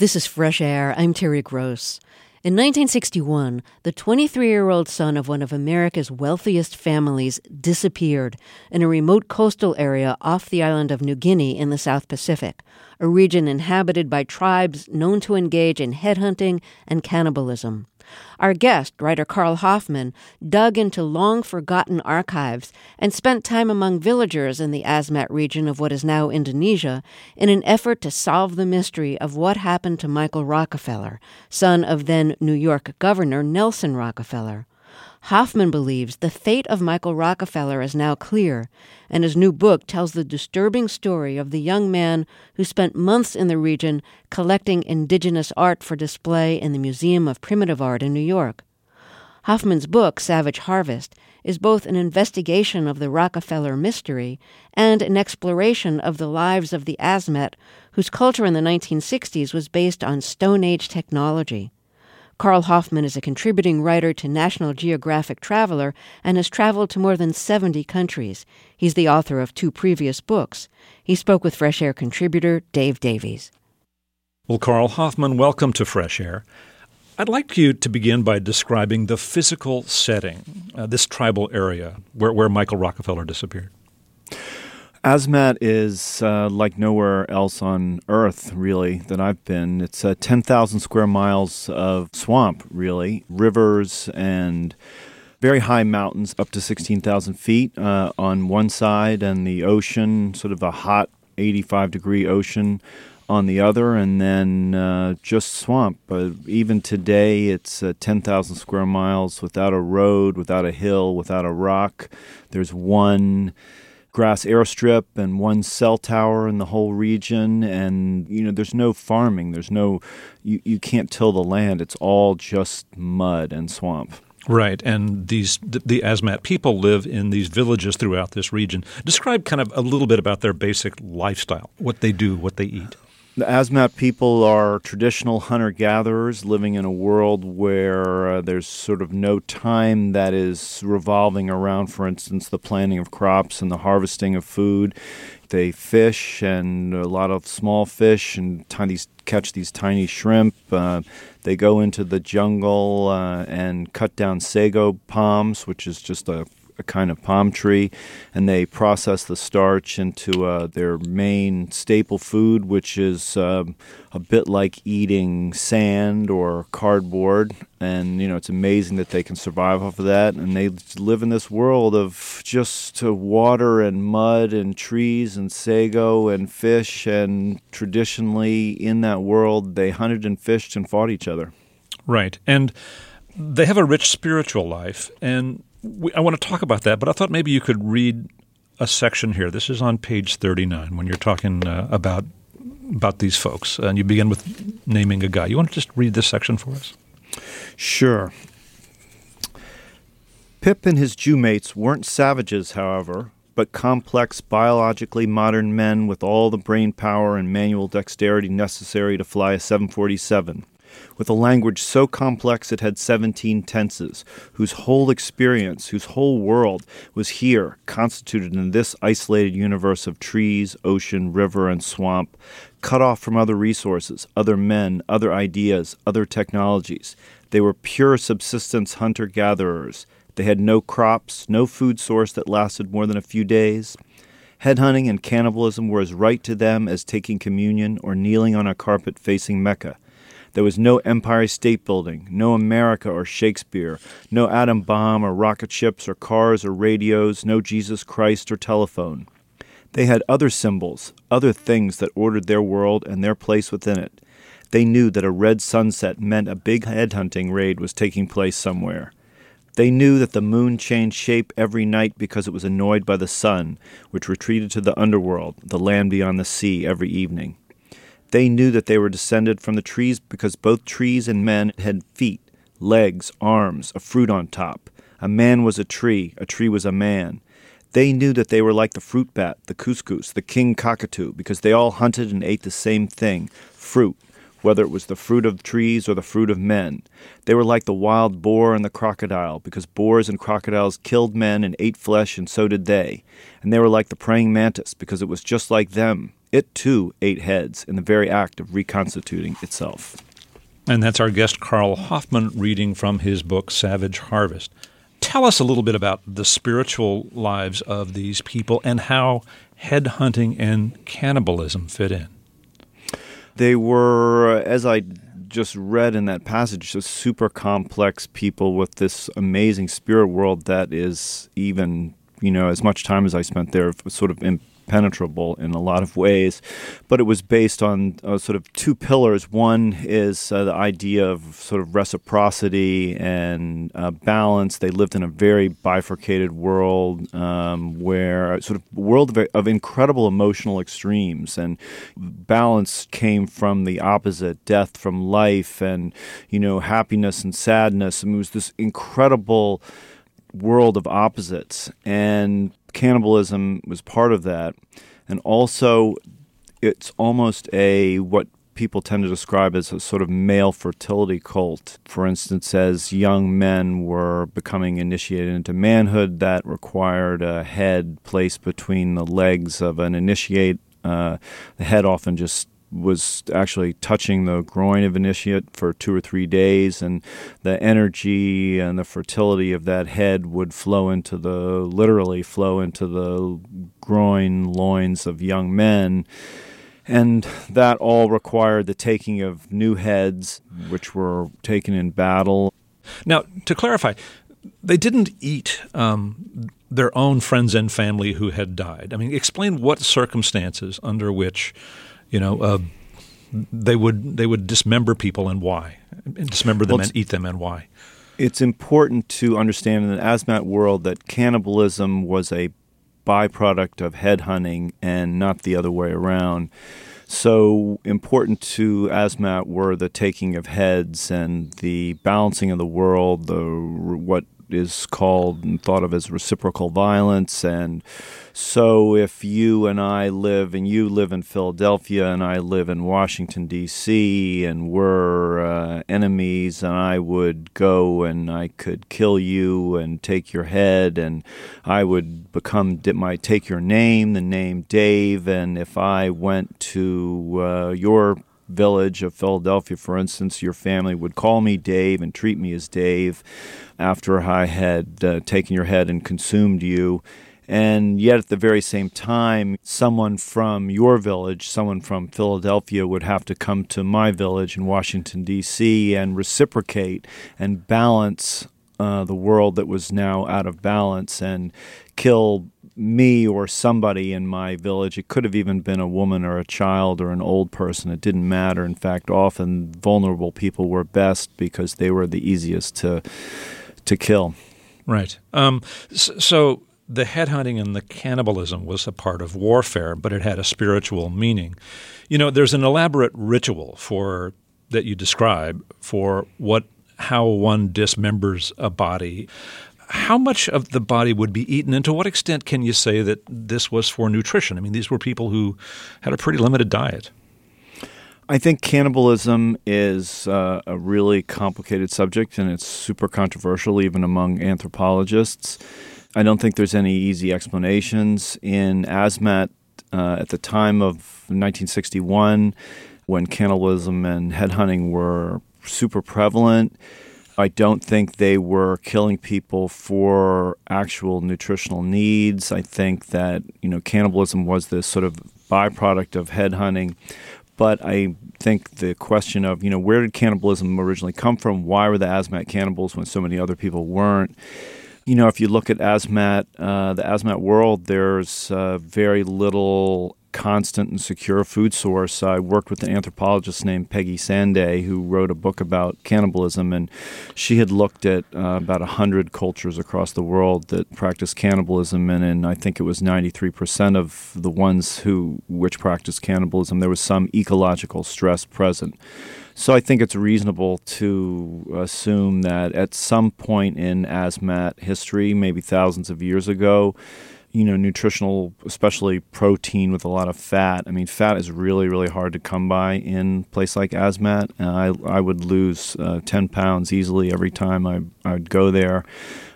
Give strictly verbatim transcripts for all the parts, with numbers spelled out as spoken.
This is Fresh Air. I'm Terry Gross. In nineteen sixty-one, the twenty-three-year-old son of one of America's wealthiest families disappeared in a remote coastal area off the island of New Guinea in the South Pacific, a region inhabited by tribes known to engage in headhunting and cannibalism. Our guest, writer Carl Hoffman, dug into long-forgotten archives and spent time among villagers in the Asmat region of what is now Indonesia in an effort to solve the mystery of what happened to Michael Rockefeller, son of then New York Governor Nelson Rockefeller. Hoffman believes the fate of Michael Rockefeller is now clear, and his new book tells the disturbing story of the young man who spent months in the region collecting indigenous art for display in the Museum of Primitive Art in New York. Hoffman's book, Savage Harvest, is both an investigation of the Rockefeller mystery and an exploration of the lives of the Asmat, whose culture in the nineteen sixties was based on Stone Age technology. Carl Hoffman is a contributing writer to National Geographic Traveler and has traveled to more than seventy countries. He's the author of two previous books. He spoke with Fresh Air contributor Dave Davies. Well, Carl Hoffman, welcome to Fresh Air. I'd like you to begin by describing the physical setting, uh, this tribal area where, where Michael Rockefeller disappeared. Asmat is uh, like nowhere else on Earth, really, that I've been. It's uh, ten thousand square miles of swamp, really, rivers and very high mountains, up to sixteen thousand feet uh, on one side, and the ocean, sort of a hot eighty-five degree ocean on the other, and then uh, just swamp. Uh, even today, it's uh, ten thousand square miles without a road, without a hill, without a rock. There's one grass airstrip and one cell tower in the whole region, and you know there's no farming, there's no you, you can't till the land. It's all just mud and swamp. Right, and these the, the Asmat people live in these villages throughout this region. Describe kind of a little bit about their basic lifestyle, what they do, what they eat. The Asmat people are traditional hunter-gatherers living in a world where uh, there's sort of no time that is revolving around, for instance, the planting of crops and the harvesting of food. They fish, and a lot of small fish, and tiny, catch these tiny shrimp. Uh, they go into the jungle uh, and cut down sago palms, which is just a a kind of palm tree, and they process the starch into uh, their main staple food, which is uh, a bit like eating sand or cardboard. And, you know, it's amazing that they can survive off of that. And they live in this world of just uh, water and mud and trees and sago and fish. And traditionally in that world, they hunted and fished and fought each other. Right. And they have a rich spiritual life. And We, I want to talk about that, but I thought maybe you could read a section here. This is on page thirty-nine when you're talking uh, about about these folks, and you begin with naming a guy. You want to just read this section for us? Sure. Pip and his Jew-mates weren't savages, however, but complex, biologically modern men with all the brain power and manual dexterity necessary to fly a seven forty-seven. With a language so complex it had seventeen tenses, whose whole experience, whose whole world was here, constituted in this isolated universe of trees, ocean, river, and swamp, cut off from other resources, other men, other ideas, other technologies. They were pure subsistence hunter-gatherers. They had no crops, no food source that lasted more than a few days. Headhunting and cannibalism were as right to them as taking communion or kneeling on a carpet facing Mecca. There was no Empire State Building, no America or Shakespeare, no atom bomb or rocket ships or cars or radios, no Jesus Christ or telephone. They had other symbols, other things that ordered their world and their place within it. They knew that a red sunset meant a big headhunting raid was taking place somewhere. They knew that the moon changed shape every night because it was annoyed by the sun, which retreated to the underworld, the land beyond the sea, every evening. They knew that they were descended from the trees because both trees and men had feet, legs, arms, a fruit on top. A man was a tree, a tree was a man. They knew that they were like the fruit bat, the couscous, the king cockatoo, because they all hunted and ate the same thing, fruit, whether it was the fruit of trees or the fruit of men. They were like the wild boar and the crocodile, because boars and crocodiles killed men and ate flesh, and so did they. And they were like the praying mantis, because it was just like them. it too ate heads in the very act of reconstituting itself. And that's our guest, Carl Hoffman, reading from his book, Savage Harvest. Tell us a little bit about the spiritual lives of these people and how headhunting and cannibalism fit in. They were, as I just read in that passage, just super complex people with this amazing spirit world that is even, you know, as much time as I spent there, sort of impenetrable in a lot of ways. But it was based on uh, sort of two pillars. One is uh, the idea of sort of reciprocity and uh, balance. They lived in a very bifurcated world um, where sort of a world of, of incredible emotional extremes, and balance came from the opposite, death from life, and, you know, happiness and sadness. I mean, it was this incredible world of opposites, and cannibalism was part of that. And also, it's almost a what people tend to describe as a sort of male fertility cult. For instance, as young men were becoming initiated into manhood, that required a head placed between the legs of an initiate. Uh, the head often just was actually touching the groin of initiate for two or three days, and the energy and the fertility of that head would flow into the, literally flow into the groin, loins of young men. And that all required the taking of new heads, which were taken in battle. Now, to clarify, they didn't eat um, their own friends and family who had died. I mean, explain what circumstances under which You know, uh, they would they would dismember people and why, and dismember them well, and eat them and why. It's important to understand in the Asmat world that cannibalism was a byproduct of headhunting and not the other way around. So important to Asmat were the taking of heads and the balancing of the world, the what is called and thought of as reciprocal violence. And so if you and I live, and you live in Philadelphia and I live in Washington, D C, and we're uh, enemies, and I would go and I could kill you and take your head, and I would become, might take your name, the name Dave, and if I went to uh, your village of Philadelphia, for instance, your family would call me Dave and treat me as Dave after I had uh, taken your head and consumed you. And yet at the very same time, someone from your village, someone from Philadelphia would have to come to my village in Washington, D C and reciprocate and balance uh, the world that was now out of balance and kill me or somebody in my village. It could have even been a woman or a child or an old person. It didn't matter. In fact, often vulnerable people were best because they were the easiest to to kill. Right. Um, so the headhunting and the cannibalism was a part of warfare, but it had a spiritual meaning. You know, there's an elaborate ritual for that you describe for what how one dismembers a body. How much of the body would be eaten, and to what extent can you say that this was for nutrition? I mean, these were people who had a pretty limited diet. I think cannibalism is uh, a really complicated subject, and it's super controversial even among anthropologists. I don't think there's any easy explanations. In Asmat, uh, at the time of nineteen sixty-one, when cannibalism and headhunting were super prevalent, I don't think they were killing people for actual nutritional needs. I think that, you know, cannibalism was this sort of byproduct of headhunting. But I think the question of, you know, where did cannibalism originally come from? Why were the Asmat cannibals when so many other people weren't? You know, if you look at Asmat, uh, the Asmat world, there's uh, very little constant and secure food source. I worked with an anthropologist named Peggy Sanday who wrote a book about cannibalism, and she had looked at uh, about one hundred cultures across the world that practiced cannibalism, and, and I think it was ninety-three percent of the ones who which practiced cannibalism, there was some ecological stress present. So I think it's reasonable to assume that at some point in Asmat history, maybe thousands of years ago, you know, nutritional, especially protein with a lot of fat. I mean, fat is really, really hard to come by in a place like Asmat. Uh, I I would lose uh, ten pounds easily every time I I'd go there.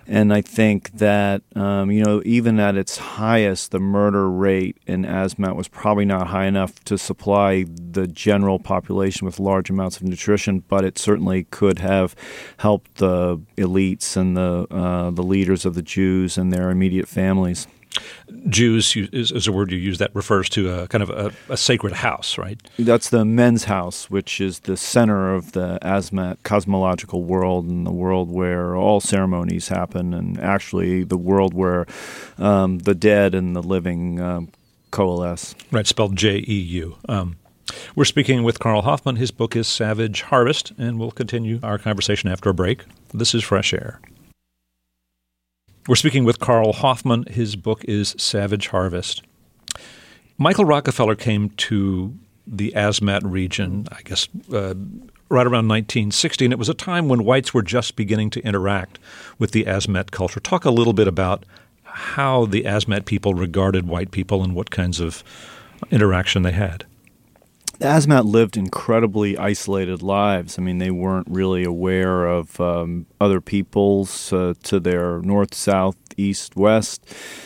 And I think that, um, you know, even at its highest, the murder rate in Asmat was probably not high enough to supply the general population with large amounts of nutrition, but it certainly could have helped the elites and the uh, the leaders of the Jews and their immediate families. Jews is, is a word you use that refers to a kind of a, a sacred house, right? That's the men's house, which is the center of the Asmat cosmological world, and the world where all ceremonies happen, and actually the world where um, the dead and the living um, coalesce. Right, spelled J E U. Um, we're speaking with Carl Hoffman. His book is Savage Harvest, and we'll continue our conversation after a break. This is Fresh Air. We're speaking with Carl Hoffman. His book is Savage Harvest. Michael Rockefeller came to the Asmat region, I guess, uh, right around nineteen sixty, and it was a time when whites were just beginning to interact with the Asmat culture. Talk a little bit about how the Asmat people regarded white people and what kinds of interaction they had. The Asmat lived incredibly isolated lives. I mean, they weren't really aware of um, other peoples uh, to their north, south, east, west.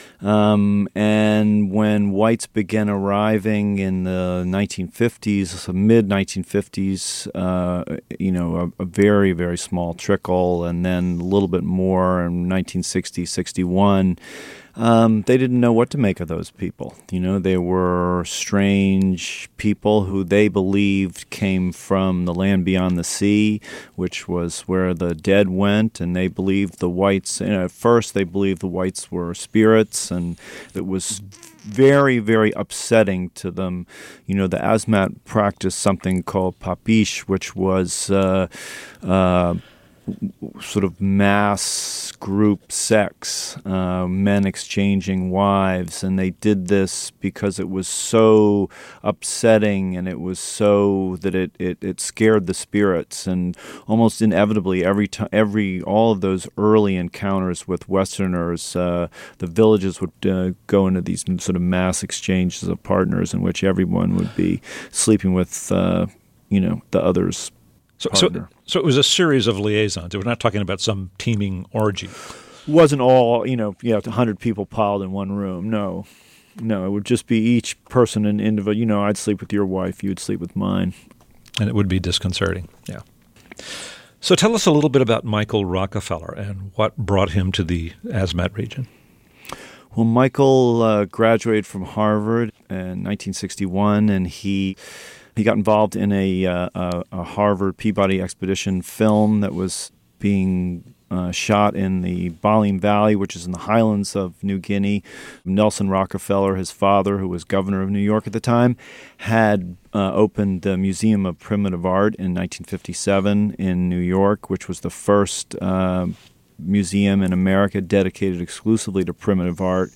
Um, and when whites began arriving in the nineteen fifties, mid nineteen fifties, uh, you know, a, a very, very small trickle, and then a little bit more in nineteen sixty, sixty-one, Um, they didn't know what to make of those people. You know, they were strange people who they believed came from the land beyond the sea, which was where the dead went, and they believed the whites, you know, at first they believed the whites were spirits, and it was very, very upsetting to them. You know, the Asmat practiced something called papish, which was uh, uh, sort of mass group sex, uh, men exchanging wives, and they did this because it was so upsetting, and it was so that it, it, it scared the spirits, and almost inevitably every time, every all of those early encounters with Westerners, uh, the villages would uh, go into these sort of mass exchanges of partners in which everyone would be sleeping with, uh, you know, the other's. So, so, so it was a series of liaisons. We're not talking about some teeming orgy. Wasn't all, you know, you know, one hundred people piled in one room. No, no, it would just be each person an individual. You know, I'd sleep with your wife, you'd sleep with mine. And it would be disconcerting, yeah. So tell us a little bit about Michael Rockefeller and what brought him to the Asmat region. Well, Michael uh, graduated from Harvard in nineteen sixty-one, and he... He got involved in a, uh, a, a Harvard Peabody expedition film that was being uh, shot in the Balim Valley, which is in the highlands of New Guinea. Nelson Rockefeller, his father, who was governor of New York at the time, had uh, opened the Museum of Primitive Art in nineteen fifty-seven in New York, which was the first uh, museum in America dedicated exclusively to primitive art.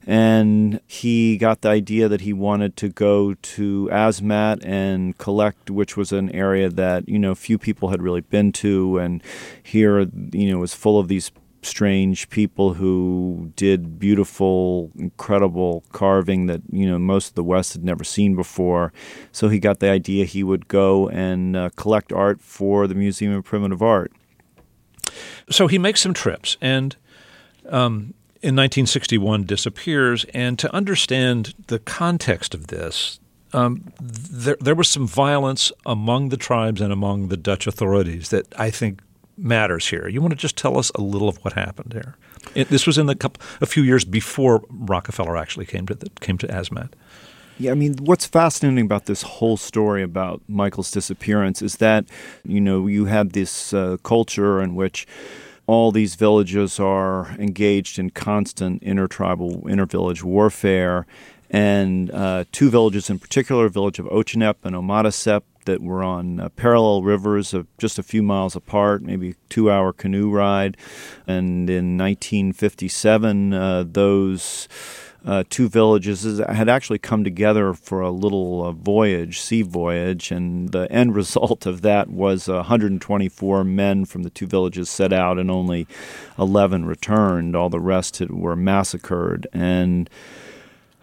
And he got the idea that he wanted to go to Asmat and collect, which was an area that, you know, few people had really been to. And here, you know, was full of these strange people who did beautiful, incredible carving that, you know, most of the West had never seen before. So he got the idea he would go and uh, collect art for the Museum of Primitive Art. So he makes some trips, and um in nineteen sixty-one disappears, and to understand the context of this, um, there, there was some violence among the tribes and among the Dutch authorities that I think matters here. You want to just tell us a little of what happened there? It, this was in the couple, a few years before Rockefeller actually came to the, came to Asmat. Yeah, I mean, what's fascinating about this whole story about Michael's disappearance is that, you know, you had this uh, culture in which all these villages are engaged in constant intertribal, inter-village warfare, and uh, two villages in particular, a village of Ochinep and Omadasep, that were on uh, parallel rivers of just a few miles apart, maybe a two-hour canoe ride. And in nineteen fifty-seven, uh, those Uh, two villages had actually come together for a little uh, voyage, sea voyage, and the end result of that was one hundred twenty-four men from the two villages set out, and only eleven returned. All the rest had, were massacred. And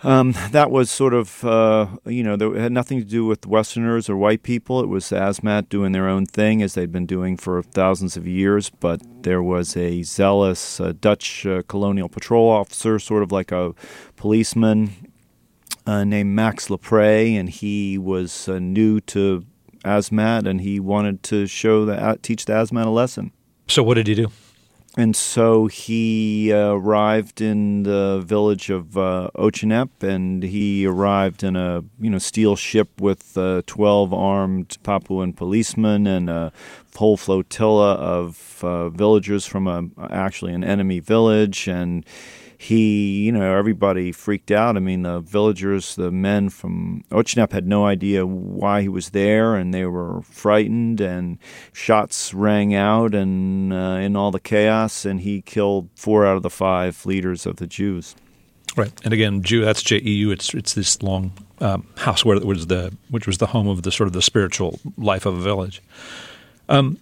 Um, that was sort of, uh, you know, it had nothing to do with Westerners or white people. It was Asmat doing their own thing, as they'd been doing for thousands of years. But there was a zealous uh, Dutch uh, colonial patrol officer, sort of like a policeman, uh, named Max Lepre, and he was uh, new to Asmat, and he wanted to show the, uh, teach the Asmat a lesson. So what did he do? And so he uh, arrived in the village of uh, Ochinep, and he arrived in a you know steel ship with uh, twelve armed Papuan policemen and a whole flotilla of uh, villagers from a, actually an enemy village. And he, you know, everybody freaked out. I mean, the villagers, the men from Ochinep had no idea why he was there, and they were frightened, and shots rang out and uh, in all the chaos, and he killed four out of the five leaders of the Jews. Right. And again, Jew, that's J E U. It's it's this long um, house where it was the which was the home of the sort of the spiritual life of a village. Um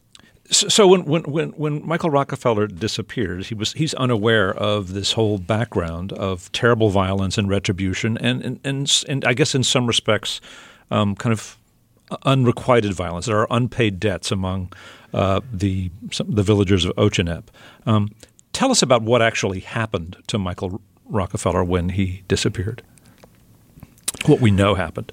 So when, when when when Michael Rockefeller disappears, he was he's unaware of this whole background of terrible violence and retribution, and and and, and I guess in some respects, um, kind of unrequited violence. There are unpaid debts among uh, the some, the villagers of Ochinep. Um, tell us about what actually happened to Michael Rockefeller when he disappeared. What we know happened.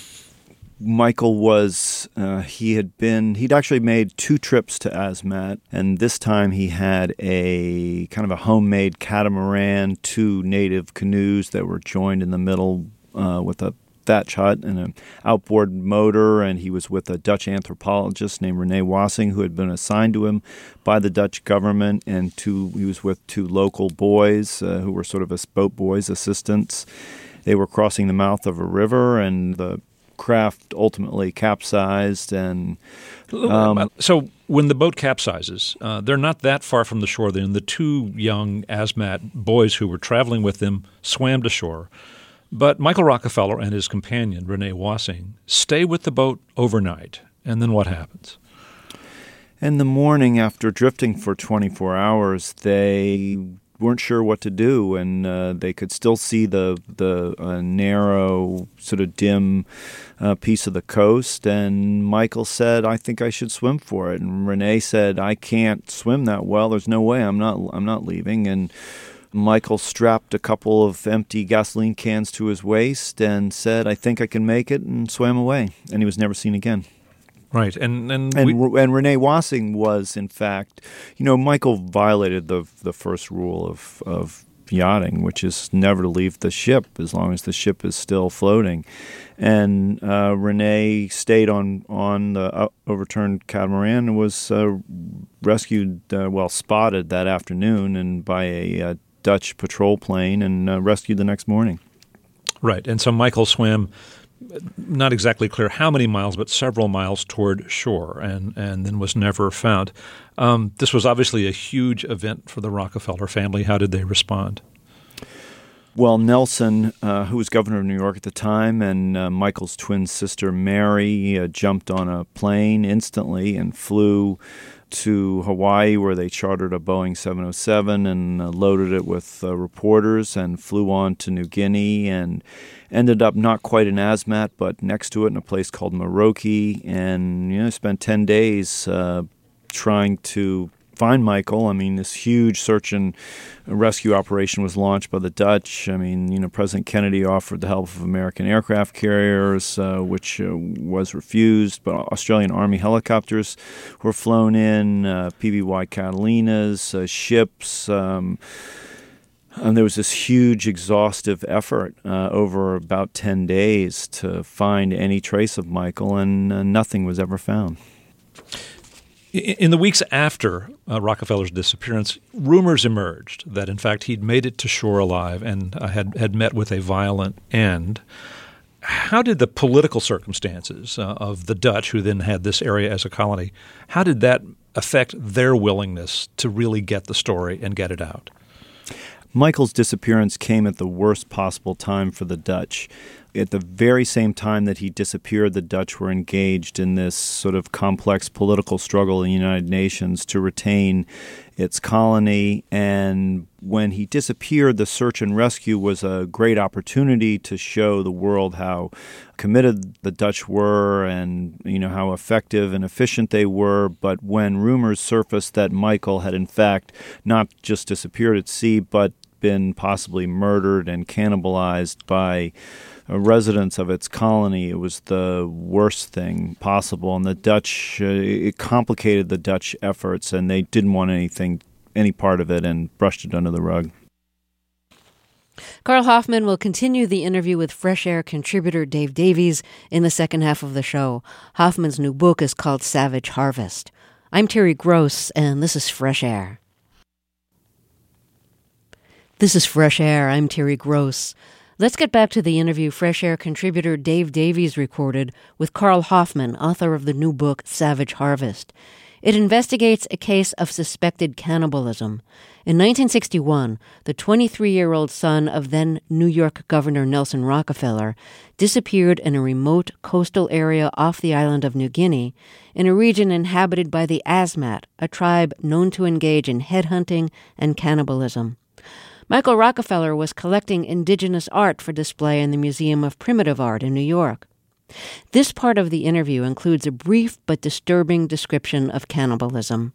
Michael was, uh, he had been, he'd actually made two trips to Asmat, and this time he had a kind of a homemade catamaran, two native canoes that were joined in the middle uh, with a thatch hut and an outboard motor, and he was with a Dutch anthropologist named Rene Wassing, who had been assigned to him by the Dutch government, and two, he was with two local boys uh, who were sort of his boat boys, assistants. They were crossing the mouth of a river, and the craft ultimately capsized. And um, so when the boat capsizes, uh, they're not that far from the shore. Then the two young Asmat boys who were traveling with them swam to shore. But Michael Rockefeller and his companion, Rene Wassing, stay with the boat overnight. And then what happens? In the morning, after drifting for twenty-four hours, they weren't sure what to do, and uh, they could still see the the uh, narrow, sort of dim uh, piece of the coast. And Michael said, "I think I should swim for it." And Rene said, "I can't swim that well. There's no way. I'm not. I'm not leaving." And Michael strapped a couple of empty gasoline cans to his waist and said, "I think I can make it," and swam away. And he was never seen again. Right, and and and, we, and Rene Wassing was, in fact, you know, Michael violated the the first rule of of yachting, which is never to leave the ship as long as the ship is still floating. And uh, Rene stayed on on the overturned catamaran and was uh, rescued, uh, well, spotted that afternoon, and by a uh, Dutch patrol plane, and uh, rescued the next morning. Right, and so Michael swam. Not exactly clear how many miles, but several miles toward shore, and, and then was never found. Um, this was obviously a huge event for the Rockefeller family. How did they respond? Well, Nelson, uh, who was governor of New York at the time, and uh, Michael's twin sister Mary uh, jumped on a plane instantly and flew to Hawaii, where they chartered a Boeing seven oh seven and uh, loaded it with uh, reporters, and flew on to New Guinea, and ended up not quite in Asmat, but next to it in a place called Maroki, and you know spent ten days uh, trying to find Michael. I mean, this huge search and rescue operation was launched by the Dutch. I mean, you know, President Kennedy offered the help of American aircraft carriers, uh, which uh, was refused, but Australian Army helicopters were flown in, uh, P B Y Catalinas, uh, ships. Um, and there was this huge, exhaustive effort uh, over about ten days to find any trace of Michael, and uh, nothing was ever found. In the weeks after uh, Rockefeller's disappearance, rumors emerged that, in fact, he'd made it to shore alive and uh, had, had met with a violent end. How did the political circumstances uh, of the Dutch, who then had this area as a colony, how did that affect their willingness to really get the story and get it out? Michael's disappearance came at the worst possible time for the Dutch. At the very same time that he disappeared, the Dutch were engaged in this sort of complex political struggle in the United Nations to retain its colony. And when he disappeared, the search and rescue was a great opportunity to show the world how committed the Dutch were and, you know, how effective and efficient they were. But when rumors surfaced that Michael had in fact not just disappeared at sea, but been possibly murdered and cannibalized by uh, residents of its colony, it was the worst thing possible. And the Dutch, uh, it complicated the Dutch efforts, and they didn't want anything, any part of it, and brushed it under the rug. Carl Hoffman will continue the interview with Fresh Air contributor Dave Davies in the second half of the show. Hoffman's new book is called Savage Harvest. I'm Terry Gross, and this is Fresh Air. This is Fresh Air. I'm Terry Gross. Let's get back to the interview Fresh Air contributor Dave Davies recorded with Carl Hoffman, author of the new book Savage Harvest. It investigates a case of suspected cannibalism. In nineteen sixty-one, the twenty-three-year-old son of then New York Governor Nelson Rockefeller disappeared in a remote coastal area off the island of New Guinea, in a region inhabited by the Asmat, a tribe known to engage in headhunting and cannibalism. Michael Rockefeller was collecting indigenous art for display in the Museum of Primitive Art in New York. This part of the interview includes a brief but disturbing description of cannibalism.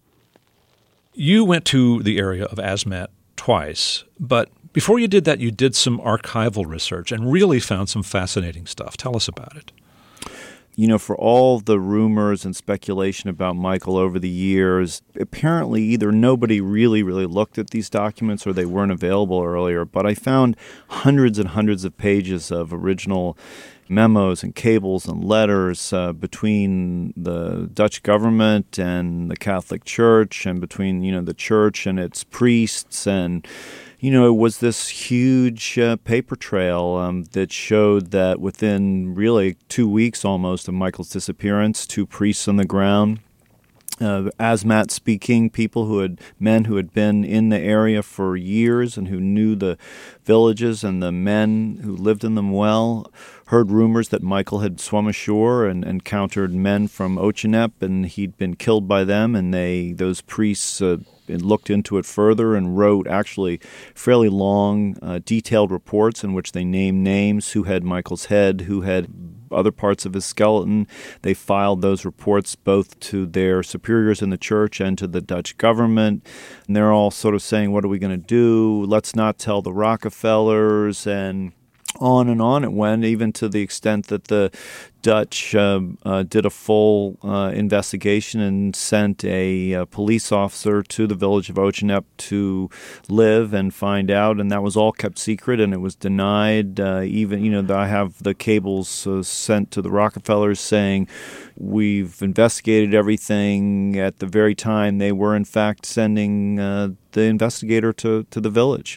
You went to the area of Asmat twice, but before you did that, you did some archival research and really found some fascinating stuff. Tell us about it. You know, for all the rumors and speculation about Michael over the years, apparently either nobody really, really looked at these documents or they weren't available earlier. But I found hundreds and hundreds of pages of original memos and cables and letters uh, between the Dutch government and the Catholic Church, and between, you know, the church and its priests. And you know, it was this huge uh, paper trail um, that showed that within really two weeks almost of Michael's disappearance, two priests on the ground, uh, Asmat-speaking people who had men who had been in the area for years and who knew the villages and the men who lived in them well, heard rumors that Michael had swum ashore and encountered men from Ochinep, and he'd been killed by them, and they those priests uh, looked into it further and wrote actually fairly long, uh, detailed reports in which they named names, who had Michael's head, who had other parts of his skeleton. They filed those reports both to their superiors in the church and to the Dutch government. And they're all sort of saying, what are we going to do? Let's not tell the Rockefellers. And on and on it went, even to the extent that the Dutch uh, uh, did a full uh, investigation and sent a, a police officer to the village of Ochinep to live and find out, and that was all kept secret, and it was denied. Uh, even, you know, I have the cables uh, sent to the Rockefellers saying, we've investigated everything. At the very time they were, in fact, sending uh, the investigator to, to the village.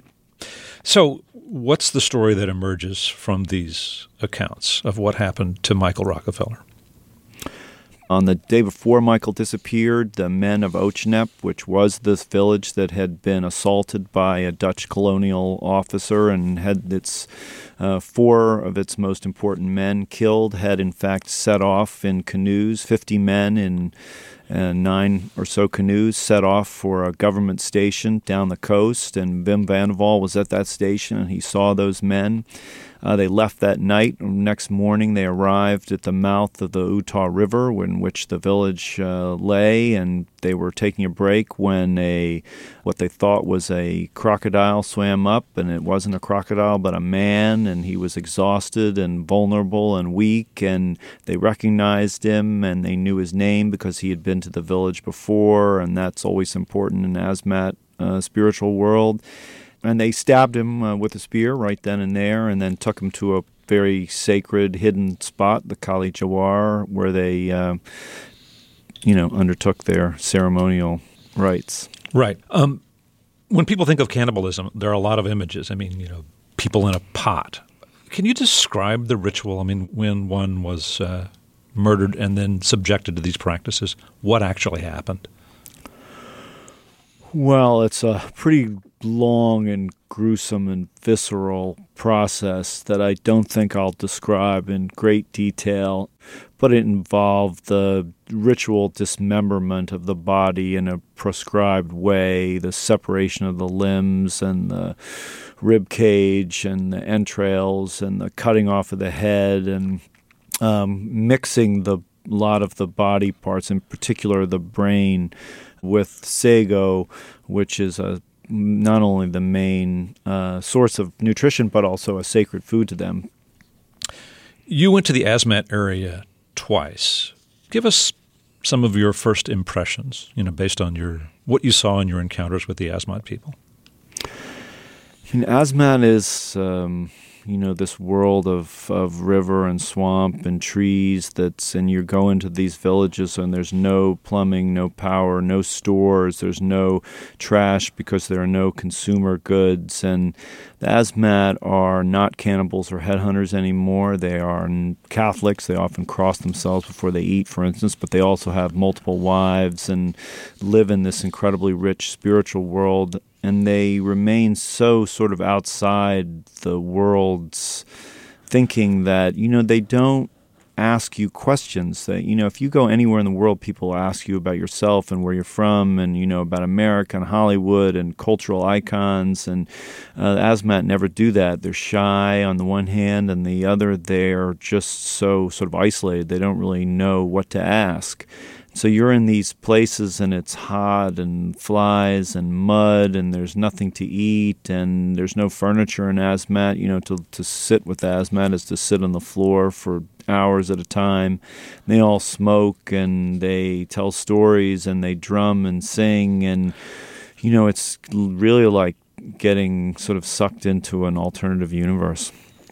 So what's the story that emerges from these accounts of what happened to Michael Rockefeller? On the day before Michael disappeared, the men of Ochinep, which was this village that had been assaulted by a Dutch colonial officer and had its uh, four of its most important men killed, had in fact set off in canoes, fifty men in uh, nine or so canoes, set off for a government station down the coast, and Wim van der Wal was at that station, and he saw those men. Uh, they left that night. Next morning, they arrived at the mouth of the Utah River, in which the village uh, lay, and they were taking a break when a what they thought was a crocodile swam up, and it wasn't a crocodile but a man, and he was exhausted and vulnerable and weak, and they recognized him, and they knew his name because he had been to the village before, and that's always important in Asmat uh, spiritual world. And they stabbed him uh, with a spear right then and there, and then took him to a very sacred, hidden spot, the Kali Jawar, where they, uh, you know, undertook their ceremonial rites. Right. Um, when people think of cannibalism, there are a lot of images. I mean, you know, people in a pot. Can you describe the ritual? I mean, when one was uh, murdered and then subjected to these practices, what actually happened? Well, it's a pretty long and gruesome and visceral process that I don't think I'll describe in great detail. but it involved the ritual dismemberment of the body in a prescribed way, the separation of the limbs and the rib cage and the entrails and the cutting off of the head and um, mixing the lot of the body parts, in particular the brain, with sago, which is a not only the main uh, source of nutrition, but also a sacred food to them. You went to the Asmat area twice. Give us some of your first impressions, you know, based on your what you saw in your encounters with the Asmat people. And Asmat is, um, you know, this world of, of river and swamp and trees that's, and you go into these villages and there's no plumbing, no power, no stores, there's no trash because there are no consumer goods. And the Asmat are not cannibals or headhunters anymore. They are Catholics. They often cross themselves before they eat, for instance, but they also have multiple wives and live in this incredibly rich spiritual world. And they remain so sort of outside the world's thinking that, you know, they don't ask you questions. That, you know, if you go anywhere in the world, people ask you about yourself and where you're from and, you know, about America and Hollywood and cultural icons. And uh, Asmat never do that. They're shy on the one hand, and the other, they're just so sort of isolated. They don't really know what to ask. So you're in these places and it's hot and flies and mud and there's nothing to eat and there's no furniture in Asmat. You know, to, to sit with Asmat is to sit on the floor for hours at a time. They all smoke and they tell stories and they drum and sing, and, you know, it's really like getting sort of sucked into an alternative universe.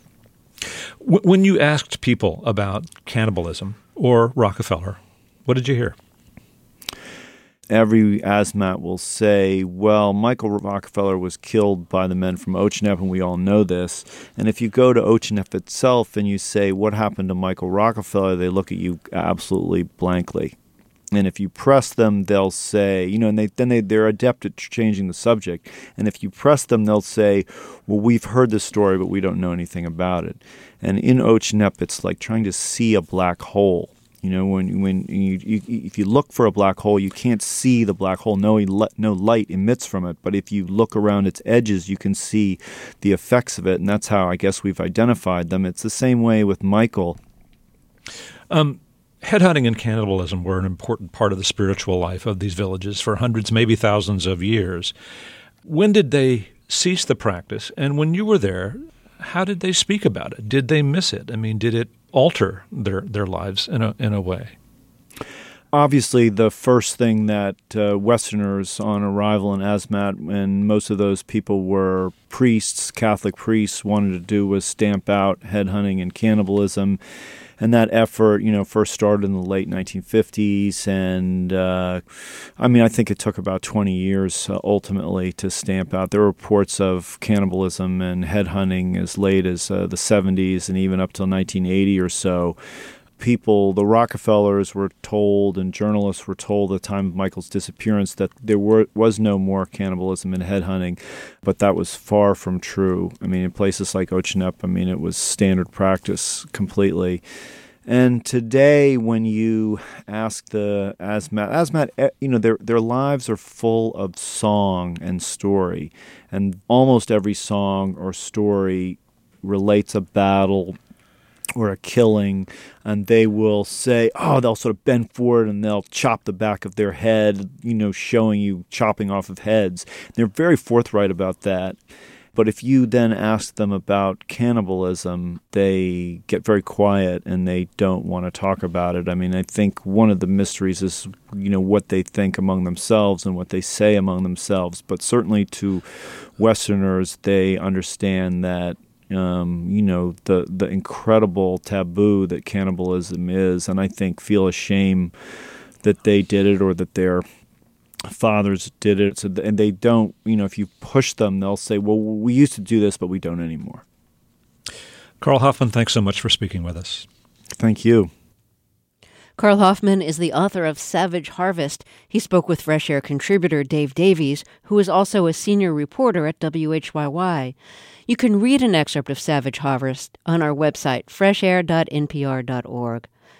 When you asked people about cannibalism or Rockefeller, what did you hear? Every Asmat will say, well, Michael Rockefeller was killed by the men from Ochinep, and we all know this. And if you go to Ochinep itself and you say, what happened to Michael Rockefeller, they look at you absolutely blankly. And if you press them, they'll say, you know, and they, then they, they're adept at changing the subject. And if you press them, they'll say, well, we've heard this story, but we don't know anything about it. And in Ochinep, it's like trying to see a black hole. You know, when when you, you if you look for a black hole, you can't see the black hole. No, no light emits from it. But if you look around its edges, you can see the effects of it. And that's how I guess we've identified them. It's the same way with Michael. Um, headhunting and cannibalism were an important part of the spiritual life of these villages for hundreds, maybe thousands of years. When did they cease the practice? And when you were there, how did they speak about it? Did they miss it? I mean, did it alter their, their lives in a in a way? Obviously, the first thing that uh, Westerners on arrival in Asmat, and most of those people were priests, Catholic priests, wanted to do was stamp out headhunting and cannibalism. And that effort, you know, first started in the late nineteen fifties. And, uh, I mean, I think it took about twenty years uh, ultimately to stamp out. There were reports of cannibalism and headhunting as late as uh, the seventies and even up till nineteen eighty or so. People, the Rockefellers were told and journalists were told at the time of Michael's disappearance that there were, was no more cannibalism and headhunting, but that was far from true. I mean, in places like Ochinep, I mean, it was standard practice completely. And today, when you ask the Asmat, Asmat, you know, their their lives are full of song and story, and almost every song or story relates a battle or a killing, and they will say, oh, they'll sort of bend forward and they'll chop the back of their head, you know, showing you chopping off of heads. They're very forthright about that. But if you then ask them about cannibalism, they get very quiet and they don't want to talk about it. I mean, I think one of the mysteries is, you know, what they think among themselves and what they say among themselves. But certainly to Westerners, they understand that Um, you know, the the incredible taboo that cannibalism is, and I think feel ashamed that they did it or that their fathers did it. So, and they don't, you know, if you push them, they'll say, well, we used to do this, but we don't anymore. Carl Hoffman, thanks so much for speaking with us. Thank you. Carl Hoffman is the author of Savage Harvest. He spoke with Fresh Air contributor Dave Davies, who is also a senior reporter at W H Y Y. You can read an excerpt of Savage Harvest on our website, fresh air dot n p r dot org.